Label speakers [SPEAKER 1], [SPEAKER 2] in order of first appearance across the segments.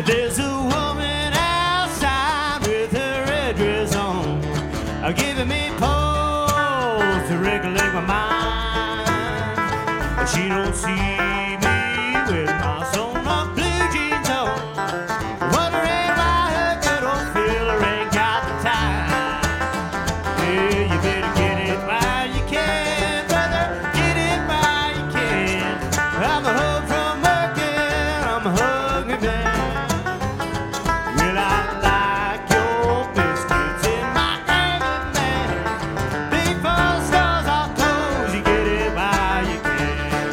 [SPEAKER 1] There's a woman outside with her red dress on, giving me pause to recollect my mind. She don't see me with my sewn up blue jeans on, wondering why her good old fella ain't got the time. Yeah, you better get it while you can, brother, get it while you can. I'm a hug from working, I'm a hungry man. Well, I like your biscuits in my gravy, man. Before the stores are closed, you get it while you can.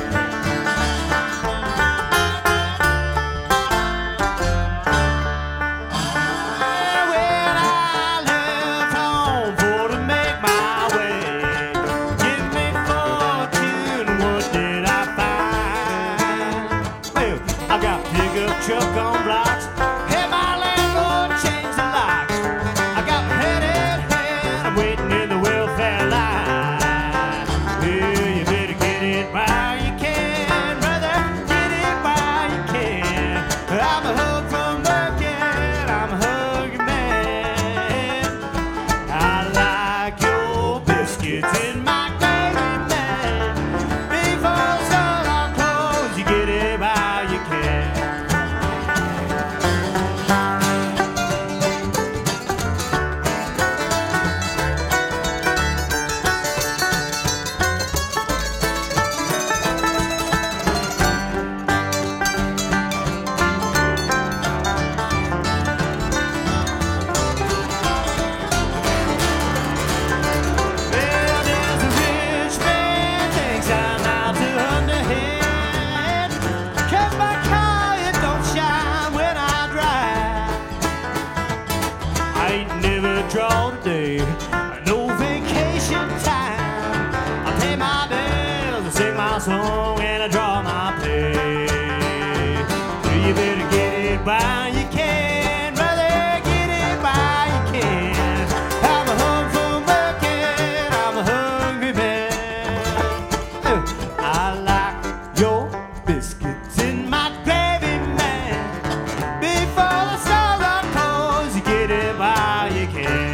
[SPEAKER 1] When I left home for to make my way, give me fortune, what did I find? Well, I got pickup truck on blocks, had my landlord change the locks. I got my head in hand, I'm waiting in the welfare line. Yeah, you better get it while you can, brother, get it while you can. I'm a hug from working, I'm a hungry man. I like your biscuits in my gravy, man. Before the stores are closed, you get it while you can. Well, there's a rich man thinks I'm out to underhand. 'Cause my car, it don't shine when I drive. I ain't never drawn a day, no vacation time. I pay my bills, I sing my song, and I draw my pay. You better get it while you can, brother, get it while you can. I'm a home from working, I'm a hungry man. I like your biscuits in my gravy, man. Before the stores are closed, you get it while you can.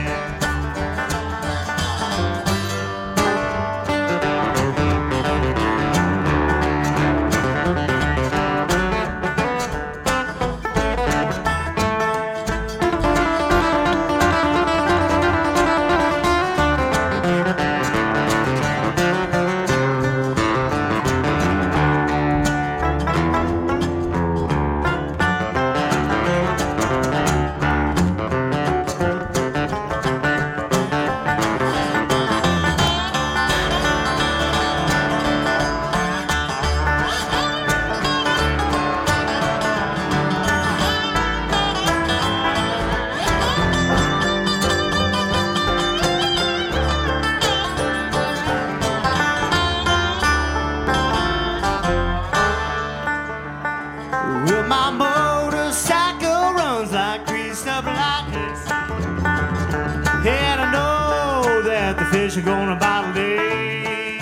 [SPEAKER 1] Well, my motorcycle runs like greased up lightning, and I know that the fish are gonna bottle day.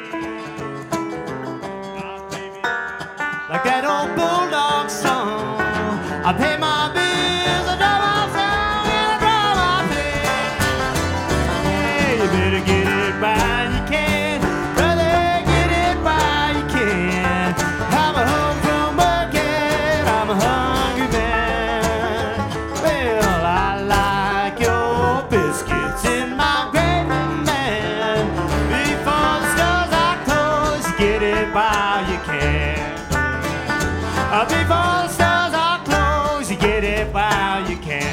[SPEAKER 1] Like that old bulldog song, I pay my bills, I draw my song, and I draw my pay. Yeah, you better get it while you can, brother, get it while you can. I'm a home from working, I'm a hungry man. Well, I like your biscuits in my gravy, man. Before the stores are closed, you get it while you can. Before the stores are closed, you get it while you can.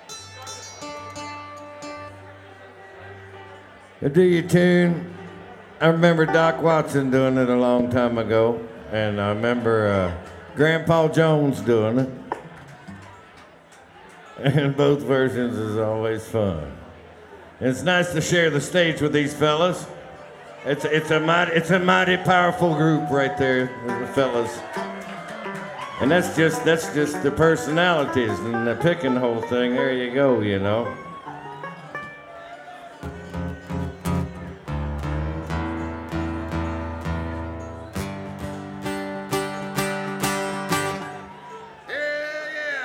[SPEAKER 2] Do your tune. I remember Doc Watson doing it a long time ago, and I remember Grandpa Jones doing it. And both versions is always fun. And it's nice to share the stage with these fellas. It's a mighty powerful group right there, the fellas. And that's just the personalities and the picking whole thing. There you go, you know.